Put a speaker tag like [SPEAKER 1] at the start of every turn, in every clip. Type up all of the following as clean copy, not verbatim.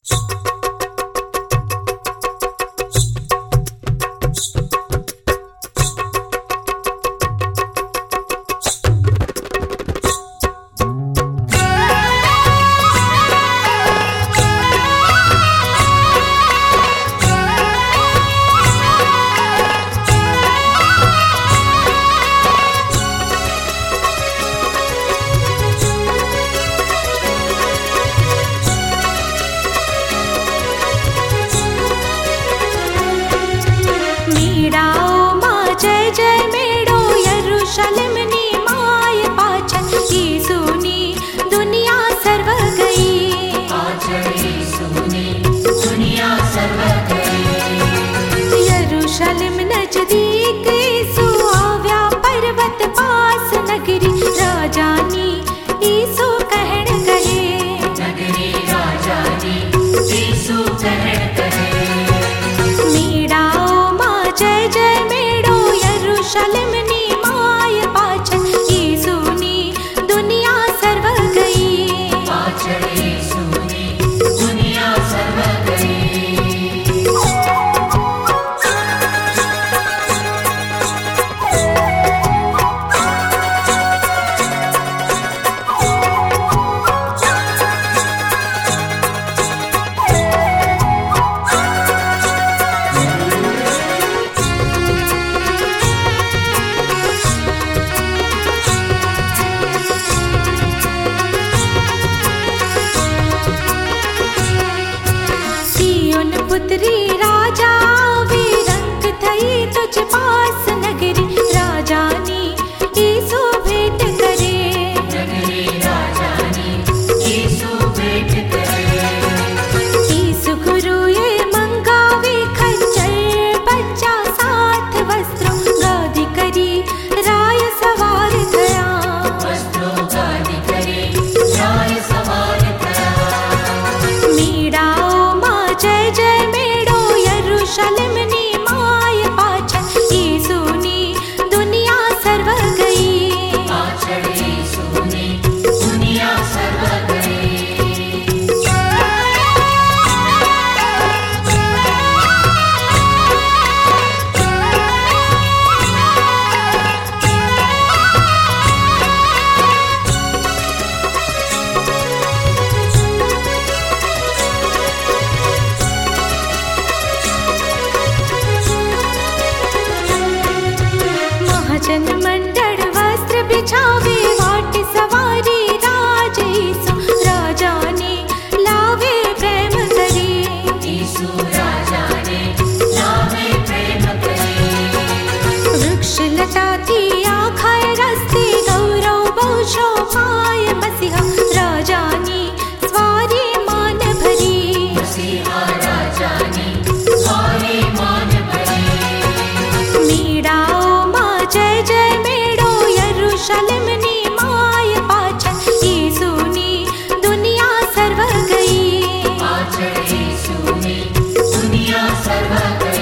[SPEAKER 1] पुत्री राजा वे रंग थई तुझ पास नगरी राजानी ईसु भेंट करे
[SPEAKER 2] नगरी राजानी ईसु भेंट करे
[SPEAKER 1] ईसु गुरु ये मंगावे खच्चर बच्चा साथ वस्त्रों गादी करी राय सवार थया
[SPEAKER 2] वस्त्रों गादी करी राय सवार थया
[SPEAKER 1] मीरा माँ जय जय मेड़ो यरूशलेम नी माय पाछन ईसुनी दुनिया सर्व गई
[SPEAKER 2] पाछड़ ईसुनी दुनिया सर्व गई
[SPEAKER 1] महाजन मंडल वस्त्र बिछावे वाट सवारी राज ईसु राजा ने लावे प्रेम करे
[SPEAKER 2] ईसु राजा ने लावे प्रेम करे
[SPEAKER 1] वृक्ष लताती आखाए रस्ते गौरव बहुशो पाय मसीहा राजा ने स्वारी मान भरी
[SPEAKER 2] मसीहा राजा ने स्वारी मान भरी
[SPEAKER 1] मीरा माँ जय जय मेड़ो यरूशलेम नी माय पाछन ईसुनी दुनिया सर्व गई
[SPEAKER 2] पाछड़ ईसुनी दुनिया सर्व गई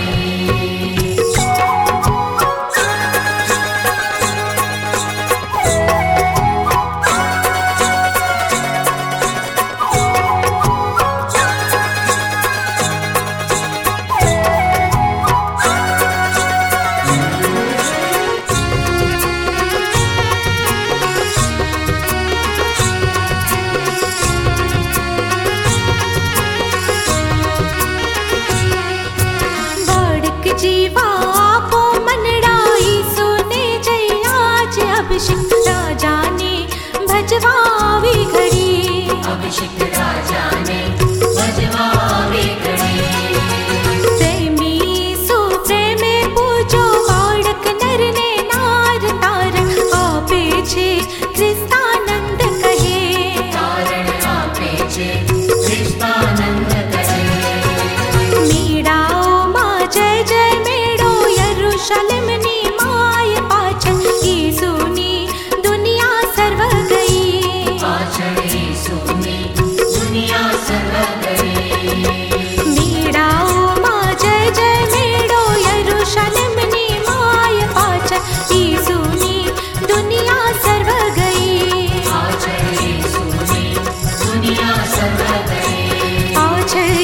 [SPEAKER 1] बाड़क जीवा आपो मनड़ा ईसु ने जय आज अभिषेक राजा ने भजवावी घड़ी
[SPEAKER 2] अभिषेक राजा ने भजवावे घड़ी
[SPEAKER 1] प्रेमी सु प्रेमे पूजो बाड़क नर ने नार तार आपे छे ख्रिस्तानंद कहे
[SPEAKER 2] तारण आपे छे ख्रिस्तानंद करे
[SPEAKER 1] मीरा माँ जय जय मेड़ो यरूशलेम नी माय पाछन ईसुनी दुनिया सर्व गई
[SPEAKER 2] पाछड़ ईसुनी दुनिया सर्व गई
[SPEAKER 1] मीरा माँ जय जय मेड़ो यरूशलेम नी माय पाछन ईसुनी दुनिया सर्व गई
[SPEAKER 2] पाछड़ ईसुनी दुनिया सर्व गई
[SPEAKER 1] पाछन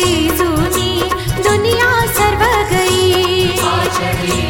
[SPEAKER 2] चढ़ी